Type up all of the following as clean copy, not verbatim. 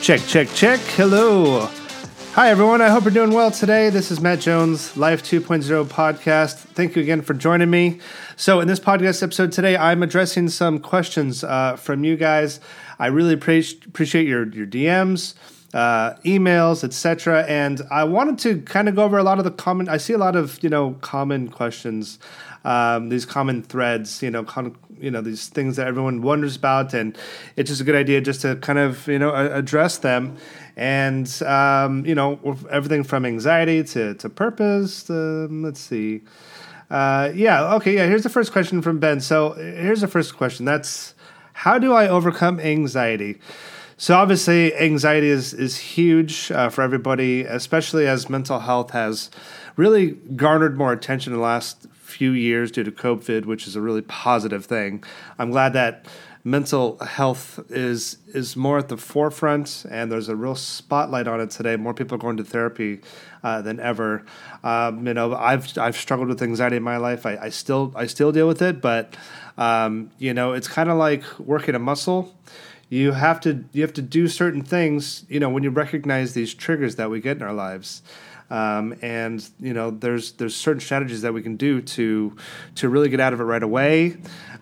Check, check, check. Hello. Hi, everyone. I hope you're doing well today. This is Matt Jones, Life 2.0 podcast. Thank you again for joining me. So in this podcast episode today, I'm addressing some questions from you guys. I really appreciate your DMs, emails, etc. And I wanted to kind of go over a lot of the I see a lot of, common questions, these common threads, these things that everyone wonders about. And it's just a good idea just to kind of, address them. And, everything from anxiety to purpose. Let's see. Here's the first question from Ben. So here's the first question. That's, how do I overcome anxiety? So obviously anxiety is huge for everybody, especially as mental health has really garnered more attention in the last few years due to COVID, which is a really positive thing. I'm glad that mental health is more at the forefront, and there's a real spotlight on it today. More people are going to therapy than ever. I've struggled with anxiety in my life. I still deal with it, but it's kind of like working a muscle. You have to do certain things, when you recognize these triggers that we get in our lives. There's certain strategies that we can do to really get out of it right away.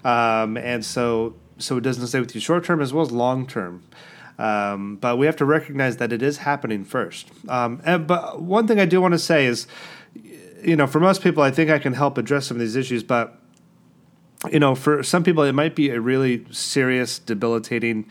So it doesn't stay with you short term as well as long term. But we have to recognize that it is happening first. But one thing I do want to say is, for most people, I think I can help address some of these issues, but for some people, it might be a really serious, debilitating,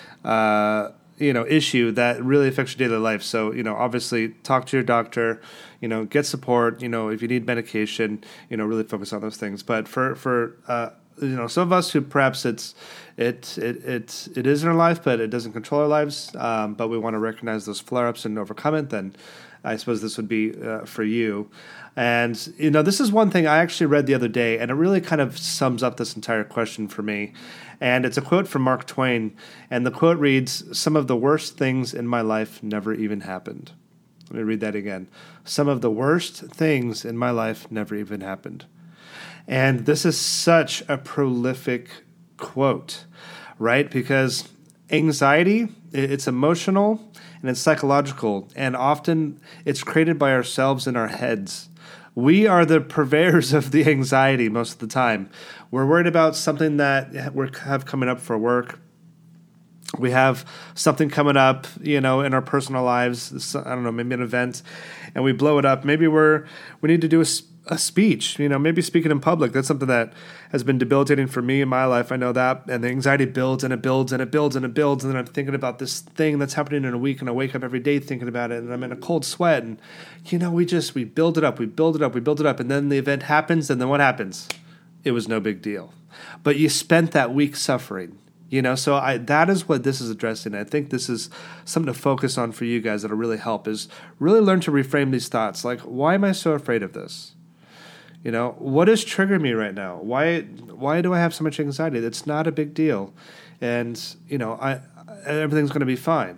issue that really affects your daily life. So, obviously talk to your doctor, get support, if you need medication, really focus on those things. But for some of us who perhaps it is in our life, but it doesn't control our lives, but we want to recognize those flare-ups and overcome it, then I suppose this would be for you. And, this is one thing I actually read the other day, and it really kind of sums up this entire question for me. And it's a quote from Mark Twain, and the quote reads, "Some of the worst things in my life never even happened." Let me read that again. "Some of the worst things in my life never even happened." And this is such a prolific quote, right? Because anxiety, it's emotional and it's psychological, and often it's created by ourselves in our heads. We are the purveyors of the anxiety most of the time. We're worried about something that we have coming up for work. We have something coming up, in our personal lives. I don't know, maybe an event, and we blow it up. Maybe we need to do a speech, maybe speaking in public. That's something that has been debilitating for me in my life. I know that. And the anxiety builds and it builds and it builds and it builds. And then I'm thinking about this thing that's happening in a week, and I wake up every day thinking about it, and I'm in a cold sweat. And, we build it up, we build it up, we build it up. And then the event happens, and then what happens? It was no big deal. But you spent that week suffering. So that is what this is addressing. I think this is something to focus on for you guys that'll really help, is really learn to reframe these thoughts. Like, why am I so afraid of this? What is triggering me right now? Why do I have so much anxiety? That's not a big deal. And, everything's going to be fine.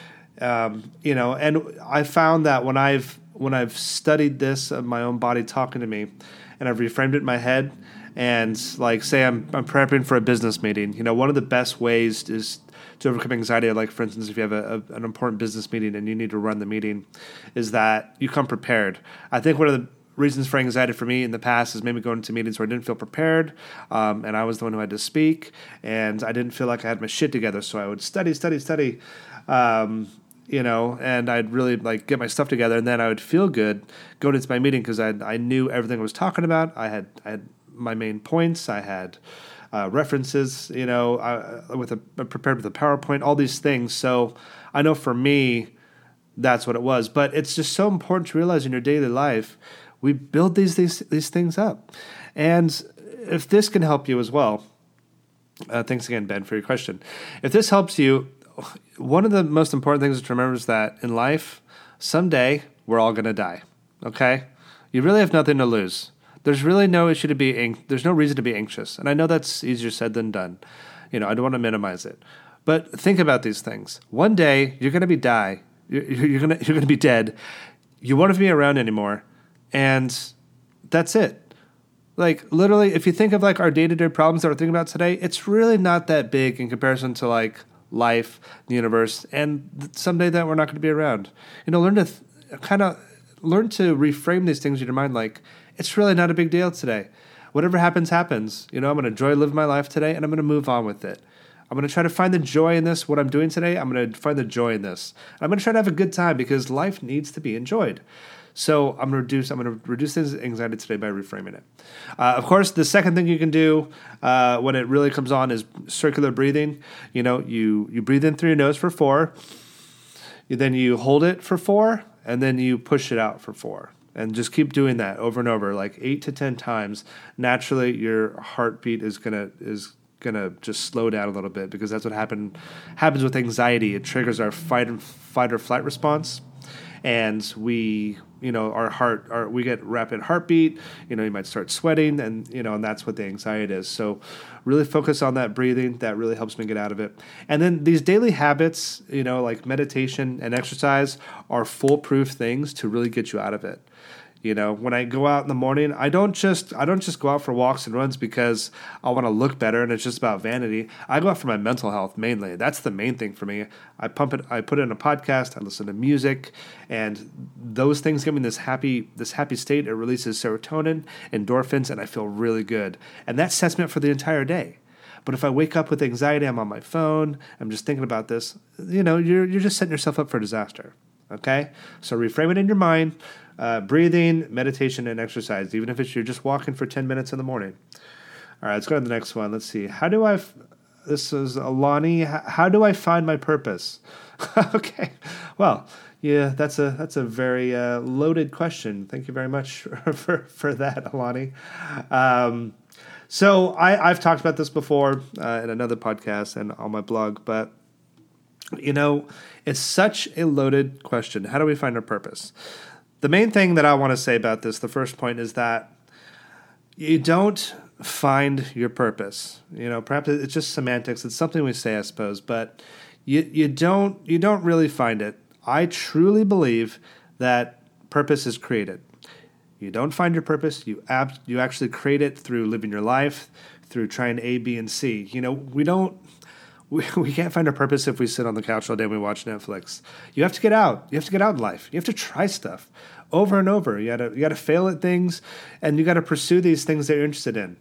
And I found that when I've studied this of my own body talking to me, and I've reframed it in my head, and like, say I'm prepping for a business meeting, one of the best ways is to overcome anxiety. Like, for instance, if you have an important business meeting and you need to run the meeting, is that you come prepared. I think one of the reasons for anxiety for me in the past is maybe going to meetings where I didn't feel prepared, and I was the one who had to speak, and I didn't feel like I had my shit together. So I would study, and I'd really get my stuff together, and then I would feel good going into my meeting because I knew everything I was talking about. I had my main points. I had references, prepared with a PowerPoint, all these things. So I know for me, that's what it was. But it's just so important to realize in your daily life, we build these things up. And if this can help you as well, thanks again, Ben, for your question. If this helps you, one of the most important things to remember is that in life, someday we're all going to die, okay? You really have nothing to lose. There's really no issue to be there's no reason to be anxious. And I know that's easier said than done. I don't want to minimize it. But think about these things. One day you're going to die. You're going to be dead. You won't be around anymore. And that's it. Like, literally, if you think of our day-to-day problems that we're thinking about today, it's really not that big in comparison to life, the universe, and someday that we're not going to be around. Learn to learn to reframe these things in your mind like, it's really not a big deal today. Whatever happens, happens. I'm going to enjoy living my life today, and I'm going to move on with it. I'm going to try to find the joy in this, what I'm doing today. I'm going to find the joy in this. I'm going to try to have a good time because life needs to be enjoyed. So I'm going to reduce this anxiety today by reframing it. Of course, the second thing you can do when it really comes on is circular breathing. You breathe in through your nose for 4. Then you hold it for 4, and then you push it out for 4. And just keep doing that over and over, like 8 to 10 times. Naturally, your heartbeat is gonna just slow down a little bit, because that's what happens with anxiety. It triggers our fight or flight response, and we get rapid heartbeat. You might start sweating, and that's what the anxiety is. So really focus on that breathing. That really helps me get out of it. And then these daily habits, like meditation and exercise, are foolproof things to really get you out of it. When I go out in the morning, I don't just go out for walks and runs because I want to look better and it's just about vanity. I go out for my mental health mainly. That's the main thing for me. I put it in a podcast, I listen to music, and those things give me this happy state. It releases serotonin, endorphins, and I feel really good. And that sets me up for the entire day. But if I wake up with anxiety, I'm on my phone, I'm just thinking about this, you're just setting yourself up for disaster. Okay? So reframe it in your mind. Breathing, meditation, and exercise, even if you're just walking for 10 minutes in the morning. All right, let's go to the next one. Let's see. This is Alani. How do I find my purpose? Okay. Well, yeah, that's a very loaded question. Thank you very much for that, Alani. So I've talked about this before in another podcast and on my blog, but it's such a loaded question. How do we find our purpose? The main thing that I want to say about this, the first point, is that you don't find your purpose. Perhaps it's just semantics. It's something we say, I suppose, but you don't really find it. I truly believe that purpose is created. You don't find your purpose. You actually create it through living your life, through trying A, B, and C. We can't find our purpose if we sit on the couch all day and we watch Netflix. You have to get out. You have to get out in life. You have to try stuff over and over. You gotta fail at things, and you gotta pursue these things that you're interested in.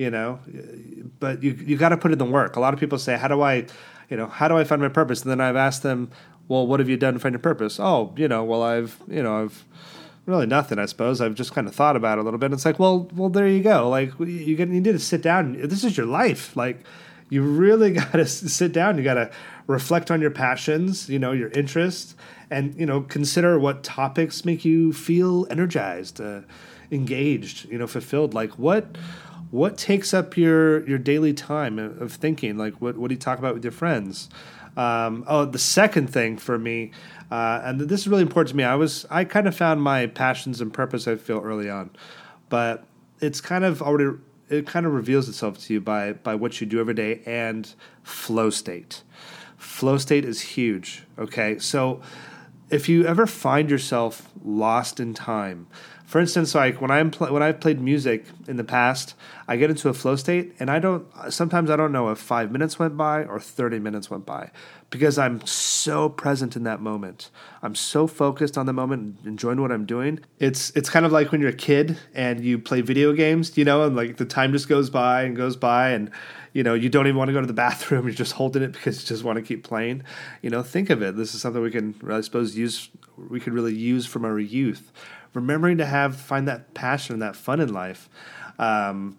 But you gotta put in the work. A lot of people say, how do I find my purpose? And then I've asked them, well, what have you done to find your purpose? Oh, I've really nothing, I suppose. I've just kind of thought about it a little bit. And it's like, well, there you go. Like you need to sit down. This is your life. Like, you really got to sit down. You got to reflect on your passions, your interests, and, consider what topics make you feel energized, engaged, fulfilled. Like what takes up your daily time of thinking? Like what do you talk about with your friends? The second thing for me, and this is really important to me. I kind of found my passions and purpose, I feel, early on, but it's kind of reveals itself to you by what you do every day, and flow state. Flow state is huge, okay? So if you ever find yourself lost in time, for instance, like when I've played music in the past, I get into a flow state, and sometimes I don't know if 5 minutes went by or 30 minutes went by, because I'm so present in that moment. I'm so focused on the moment, enjoying what I'm doing. It's kind of like when you're a kid and you play video games, and like the time just goes by, and you don't even want to go to the bathroom. You're just holding it because you just want to keep playing. Think of it. This is something we can, I suppose, we could really use from our youth. Remembering to find that passion and that fun in life. And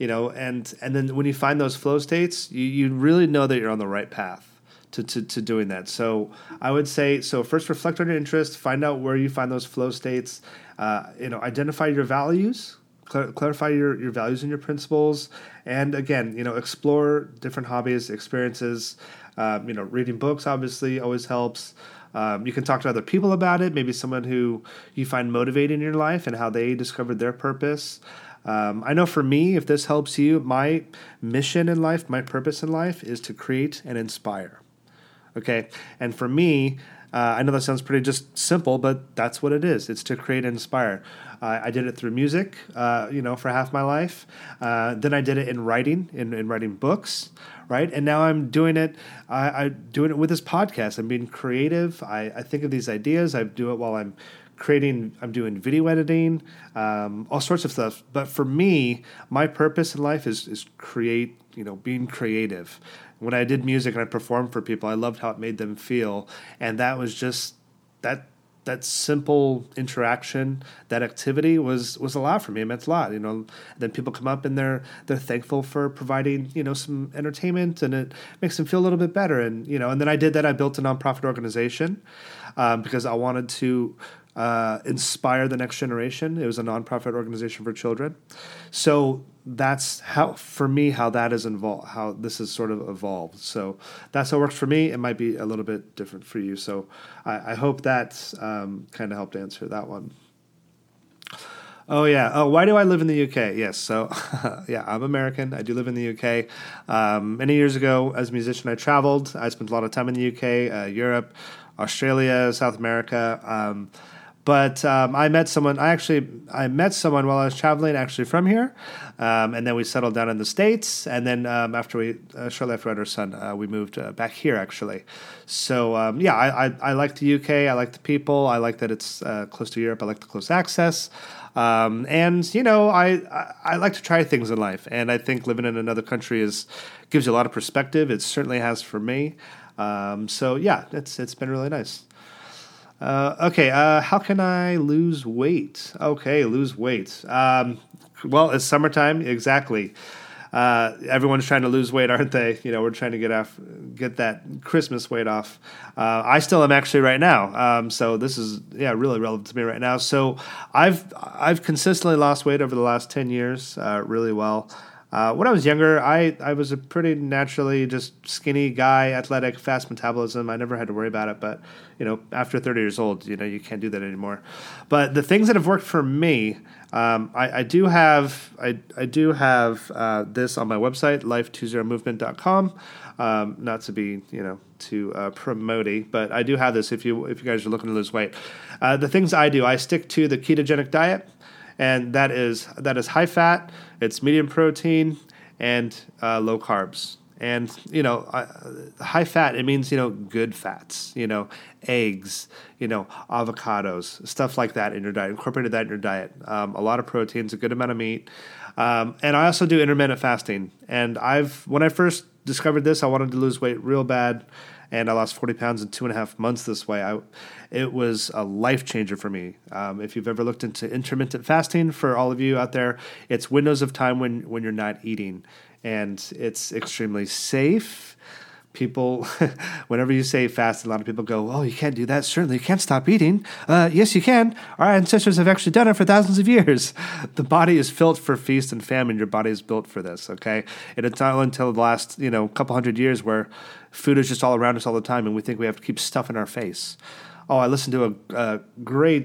then when you find those flow states, you really know that you're on the right path to doing that. So I would say, first reflect on your interests, find out where you find those flow states, identify your values, clarify your values and your principles, and again, explore different hobbies, experiences. Reading books obviously always helps. You can talk to other people about it, maybe someone who you find motivating in your life and how they discovered their purpose. I know for me, if this helps you, my mission in life, my purpose in life is to create and inspire. Okay. And for me, I know that sounds pretty just simple, but that's what it is. It's to create and inspire. I did it through music, for half my life. Then I did it in writing, in writing books, right? And now I'm doing it. I'm doing it with this podcast. I'm being creative. I think of these ideas. I do it while I'm creating. I'm doing video editing, all sorts of stuff. But for me, my purpose in life is create. Being creative. When I did music and I performed for people, I loved how it made them feel, and that was just that simple interaction, that activity was a lot for me. It meant a lot. Then people come up and they're thankful for providing some entertainment, and it makes them feel a little bit better. And and then I did that. I built a nonprofit organization because I wanted to inspire the next generation. It was a nonprofit organization for children. So that's how that is involved, how this has sort of evolved. So that's how it works for me. It might be a little bit different for you. So I hope that kind of helped answer that one. Oh, yeah. Oh, why do I live in the UK? Yes. So, yeah, I'm American. I do live in the UK. Many years ago, as a musician, I traveled. I spent a lot of time in the UK, Europe, Australia, South America. But I met someone. I met someone while I was traveling, actually from here, and then we settled down in the States. And then shortly after we had our son, we moved back here, actually. So I like the UK. I like the people. I like that it's close to Europe. I like the close access, and I like to try things in life. And I think living in another country gives you a lot of perspective. It certainly has for me. So yeah, it's been really nice. Okay, how can I lose weight? Okay, lose weight. Well, it's summertime, exactly. Everyone's trying to lose weight, aren't they? We're trying to get that Christmas weight off. I still am actually right now. So this is really relevant to me right now. So I've consistently lost weight over the last 10 years, really well. When I was younger, I was a pretty naturally just skinny guy, athletic, fast metabolism. I never had to worry about it. But, after 30 years old, you can't do that anymore. But the things that have worked for me, I do have this on my website, life20movement.com. Not to be, too promote-y, but I do have this if you guys are looking to lose weight. The things I do, I stick to the ketogenic diet. And that is high fat, it's medium protein, and low carbs. And high fat, it means good fats, eggs, avocados, stuff like that in your diet. Incorporated that in your diet. A lot of proteins, a good amount of meat, and I also do intermittent fasting. And when I first discovered this, I wanted to lose weight real bad. And I lost 40 pounds in 2.5 months this way. It was a life changer for me. If you've ever looked into intermittent fasting, for all of you out there, it's windows of time when you're not eating. And it's extremely safe. People, whenever you say fast, a lot of people go, oh, you can't do that. Certainly, you can't stop eating. Yes, you can. Our ancestors have actually done it for thousands of years. The body is built for feast and famine. Your body is built for this, okay? And it's not until the last, couple hundred years where food is just all around us all the time, and we think we have to keep stuff in our face. Oh, I listened to a great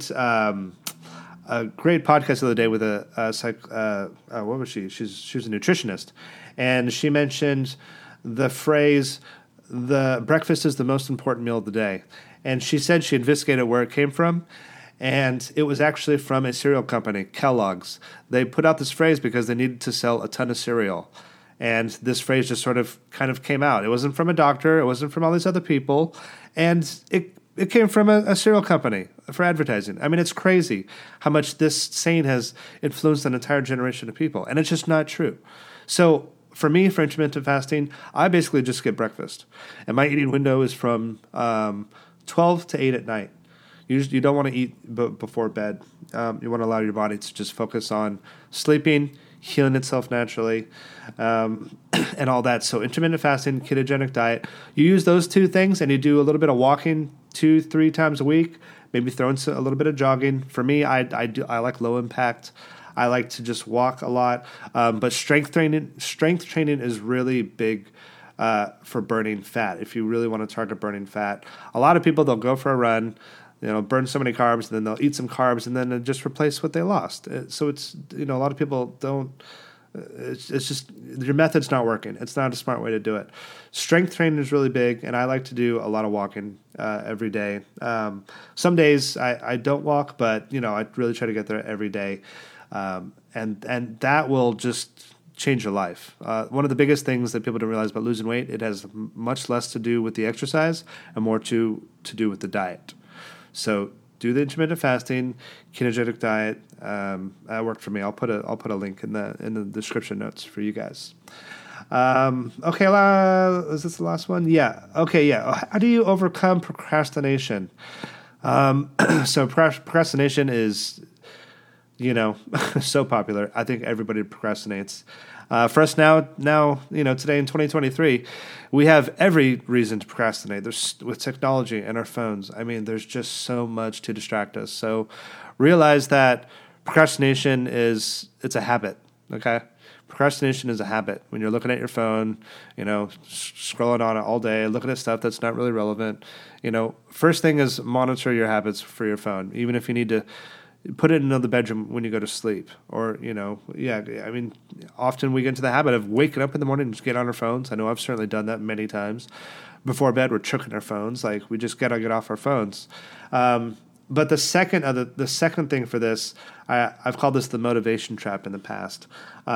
podcast the other day with what was she? She was a nutritionist, and she mentioned the phrase, the breakfast is the most important meal of the day. And she said she investigated where it came from, and it was actually from a cereal company, Kellogg's. They put out this phrase because they needed to sell a ton of cereal. And this phrase just kind of came out. It wasn't from a doctor. It wasn't from all these other people. And it came from a cereal company for advertising. I mean, it's crazy how much this saying has influenced an entire generation of people. And it's just not true. So for me, for intermittent fasting, I basically just skip breakfast. And my eating window is from 12 to 8 at night. You don't want to eat before bed. You want to allow your body to just focus on sleeping, healing itself naturally, and all that. So intermittent fasting, ketogenic diet, you use those two things and you do a little bit of walking 2-3 times a week, maybe throw in a little bit of jogging. For me, I like low impact. I like to just walk a lot. But strength training is really big for burning fat. If you really want to target burning fat, a lot of people, they'll go for a run, burn so many carbs, and then they'll eat some carbs, and then just replace what they lost. So it's, a lot of people don't It's just your method's not working. It's not a smart way to do it. Strength training is really big, and I like to do a lot of walking every day. Some days I don't walk, but I really try to get there every day, and that will just change your life. One of the biggest things that people don't realize about losing weight, it has much less to do with the exercise and more to do with the diet. So do the intermittent fasting, ketogenic diet. That worked for me. I'll put a link in the description notes for you guys. Okay, is this the last one? Yeah. Okay, yeah. How do you overcome procrastination? So procrastination is, so popular. I think everybody procrastinates. For us now, today in 2023, we have every reason to procrastinate. With technology and our phones. I mean, there's just so much to distract us. So realize that procrastination it's a habit. Okay. Procrastination is a habit. When you're looking at your phone, scrolling on it all day, looking at stuff that's not really relevant. First thing is monitor your habits for your phone, even if you need to put it in another bedroom when you go to sleep. Or, often we get into the habit of waking up in the morning and just get on our phones. I know I've certainly done that many times. Before bed, we're checking our phones. Like, we just got to get off our phones. But the second thing for this, I've called this the motivation trap in the past.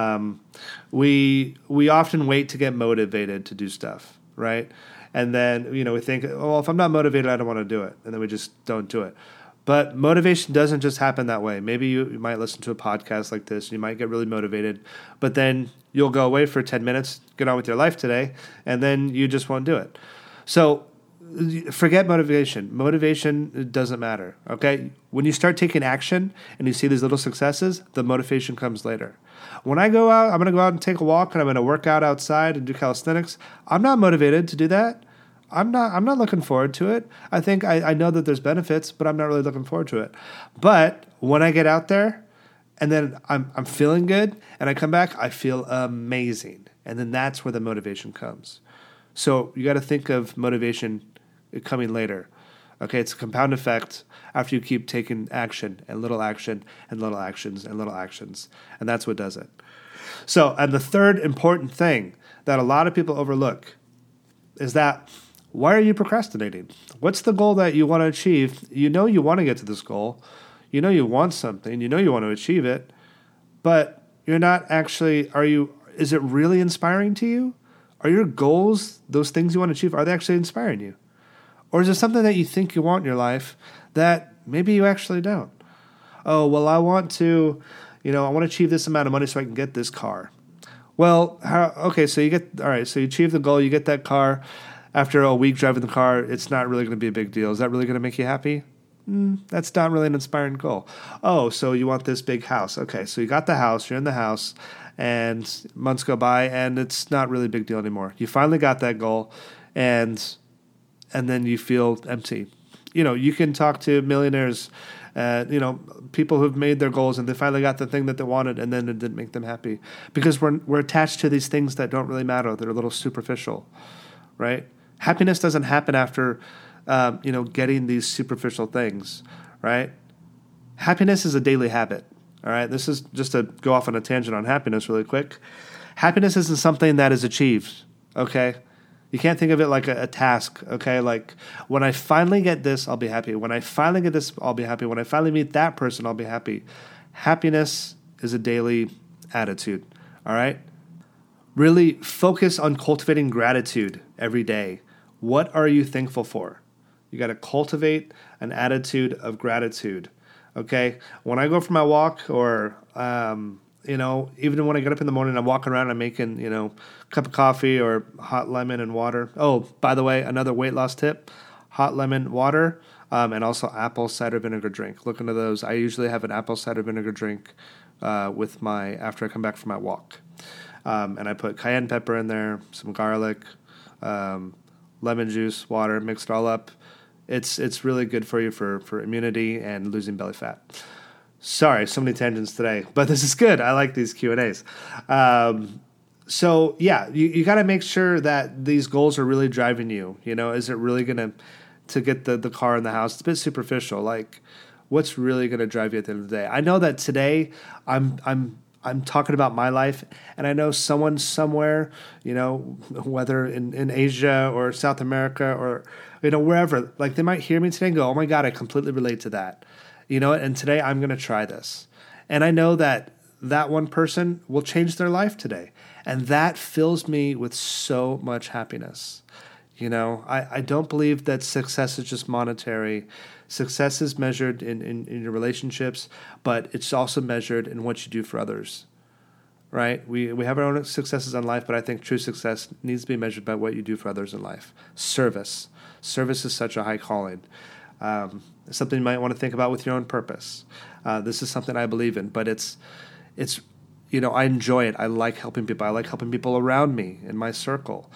We often wait to get motivated to do stuff, right? And then, we think, well, if I'm not motivated, I don't want to do it. And then we just don't do it. But motivation doesn't just happen that way. Maybe you might listen to a podcast like this. You might get really motivated, but then you'll go away for 10 minutes, get on with your life today, and then you just won't do it. So forget motivation. Motivation doesn't matter, okay? When you start taking action and you see these little successes, the motivation comes later. When I go out, I'm going to go out and take a walk, and I'm going to work out outside and do calisthenics. I'm not motivated to do that. I'm not looking forward to it. I think I know that there's benefits, but I'm not really looking forward to it. But when I get out there and then I'm feeling good and I come back, I feel amazing. And then that's where the motivation comes. So you got to think of motivation coming later. Okay, it's a compound effect after you keep taking action and little action and little actions and little actions. And that's what does it. So, and the third important thing that a lot of people overlook is that, why are you procrastinating? What's the goal that you want to achieve? You want to get to this goal. You want something. You want to achieve it. But you're not actually, is it really inspiring to you? Are your goals, those things you want to achieve, are they actually inspiring you? Or is it something that you think you want in your life that maybe you actually don't? Oh, well, I want to achieve this amount of money so I can get this car. Well, so you achieve the goal, you get that car. After a week driving the car, it's not really going to be a big deal. Is that really going to make you happy? That's not really an inspiring goal. Oh, so you want this big house. Okay, so you got the house, you're in the house, and months go by, and it's not really a big deal anymore. You finally got that goal, and then you feel empty. You can talk to millionaires, people who've made their goals, and they finally got the thing that they wanted, and then it didn't make them happy. Because we're attached to these things that don't really matter. They're a little superficial, right? Happiness doesn't happen after, getting these superficial things, right? Happiness is a daily habit, all right? This is just to go off on a tangent on happiness really quick. Happiness isn't something that is achieved, okay? You can't think of it like a task, okay? Like, when I finally get this, I'll be happy. When I finally get this, I'll be happy. When I finally meet that person, I'll be happy. Happiness is a daily attitude, all right? Really focus on cultivating gratitude every day. What are you thankful for? You got to cultivate an attitude of gratitude, okay? When I go for my walk or, even when I get up in the morning, I'm walking around, I'm making, a cup of coffee or hot lemon and water. Oh, by the way, another weight loss tip, hot lemon water and also apple cider vinegar drink. Look into those. I usually have an apple cider vinegar drink after I come back from my walk. And I put cayenne pepper in there, some garlic, lemon juice, water, mix it all up. It's really good for you for immunity and losing belly fat. Sorry, so many tangents today, but this is good. I like these Q&As. So yeah, you got to make sure that these goals are really driving you. Is it really going to get the car and the house? It's a bit superficial. Like, what's really going to drive you at the end of the day? I know that today I'm I'm talking about my life, and I know someone somewhere, whether in Asia or South America or, wherever, like they might hear me today and go, oh my God, I completely relate to that. And today I'm going to try this. And I know that one person will change their life today. And that fills me with so much happiness. I don't believe that success is just monetary. Success is measured in your relationships, but it's also measured in what you do for others, right? We have our own successes in life, but I think true success needs to be measured by what you do for others in life. Service. Service is such a high calling. Something you might want to think about with your own purpose. This is something I believe in, but it's I enjoy it. I like helping people. I like helping people around me in my circle.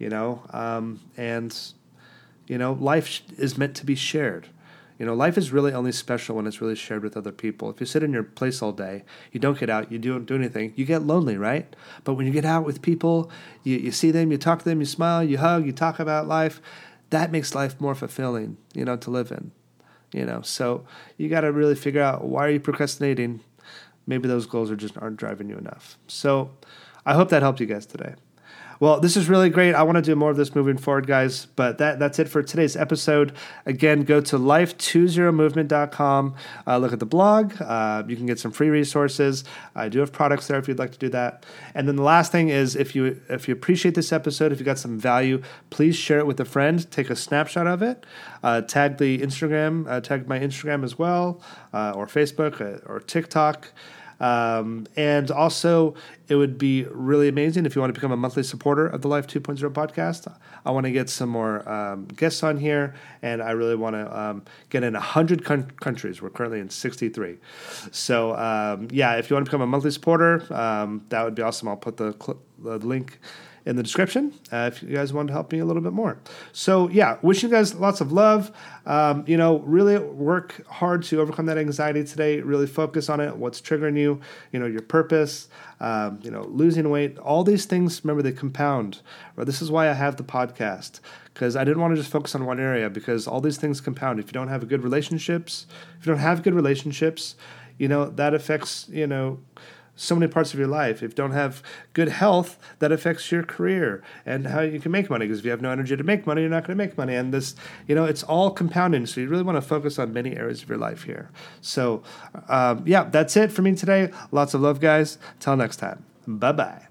Life is meant to be shared. Life is really only special when it's really shared with other people. If you sit in your place all day, you don't get out, you don't do anything, you get lonely, right? But when you get out with people, you see them, you talk to them, you smile, you hug, you talk about life, that makes life more fulfilling, to live in. So you got to really figure out, why are you procrastinating? Maybe those goals aren't driving you enough. So I hope that helped you guys today. Well, this is really great. I want to do more of this moving forward, guys. But that's it for today's episode. Again, go to life20movement.com. Look at the blog. You can get some free resources. I do have products there if you'd like to do that. And then the last thing is, if you appreciate this episode, if you got some value, please share it with a friend. Take a snapshot of it. Tag my Instagram as well, or Facebook or TikTok. And also, it would be really amazing if you want to become a monthly supporter of the Life 2.0 podcast. I want to get some more guests on here, and I really want to get in 100 countries. We're currently in 63. So, if you want to become a monthly supporter, that would be awesome. I'll put the link in the description if you guys want to help me a little bit more. So wishing you guys lots of love. Really work hard to overcome that anxiety today. Really focus on it. What's triggering you? Your purpose. Losing weight. All these things. Remember, they compound. This is why I have the podcast, because I didn't want to just focus on one area, because all these things compound. If you don't have good relationships, that affects so many parts of your life. If you don't have good health, that affects your career and how you can make money, because if you have no energy to make money, you're not going to make money. And this, it's all compounding. So you really want to focus on many areas of your life here. So, that's it for me today. Lots of love, guys. Till next time. Bye-bye.